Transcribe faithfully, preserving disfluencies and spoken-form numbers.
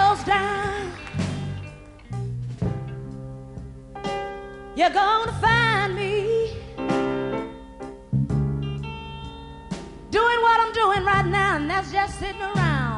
goes down, you're gonna find me doing what I'm doing right now, and that's just sitting around.